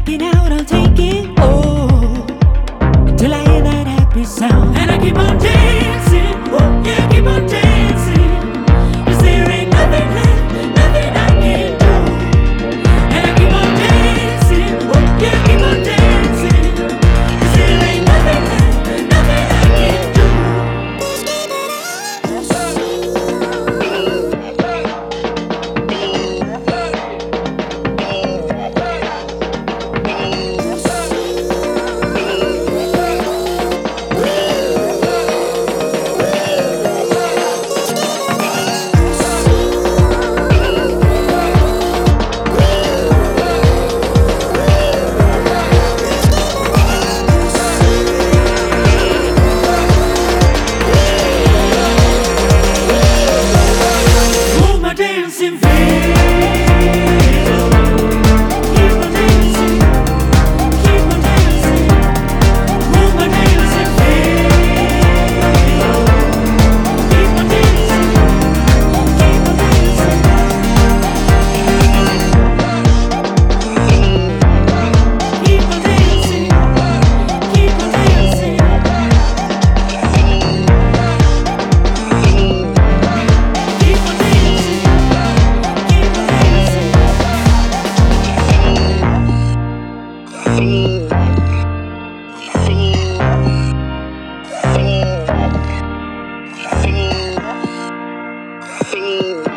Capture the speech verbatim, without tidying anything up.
it out, I'll take it. Oh, till I hear that happy sound. And I keep on dancing, woo, yeah, keep on dancing. 'Cause there ain't nothing left, nothing I can do. And I keep on dancing, woo, yeah, keep on dancing. 'Cause there ain't nothing left, nothing I can do. Move my dancing feet. Keep on dancing, keep on dancing. Move my dancing feet. Keep on dancing, keep on dancing. Keep on dancing, keep on dancing. Keep on dancing, keep on dancing.